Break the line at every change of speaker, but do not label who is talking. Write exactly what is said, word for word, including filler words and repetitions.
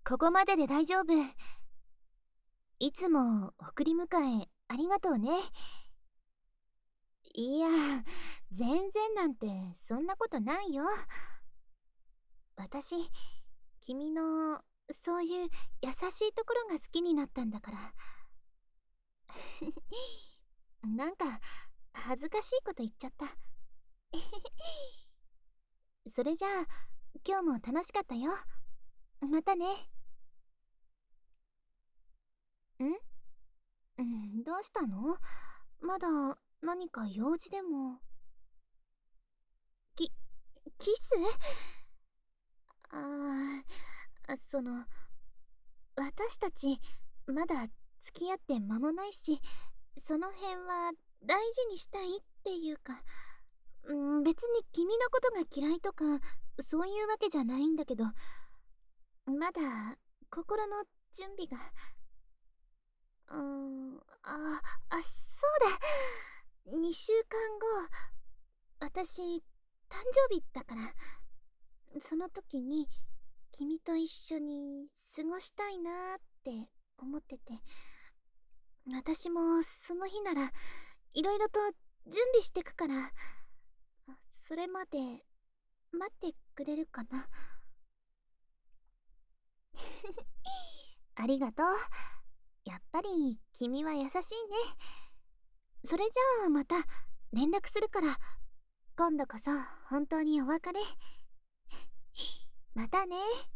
ここまでで大丈夫。いつも送り迎えありがとうね。いや、全然なんてそんなことないよ。私、君のそういう優しいところが好きになったんだから。なんか恥ずかしいこと言っちゃった。それじゃあ今日も楽しかったよ。またね。んうん、どうしたの？まだ何か用事でも。き、キス？ああ、その、私たちまだ付き合って間もないし、その辺は大事にしたいっていうか、うん、別に君のことが嫌いとかそういうわけじゃないんだけど、まだ心の準備が。うーん、あ、あ、そうだ。にしゅうかんご、私、誕生日だから、その時に君と一緒に過ごしたいなーって思ってて、私もその日ならいろいろと準備してくから、それまで待ってくれるかな？ありがとう。やっぱり君は優しいね。それじゃあまた連絡するから、今度こそ本当にお別れ。またね。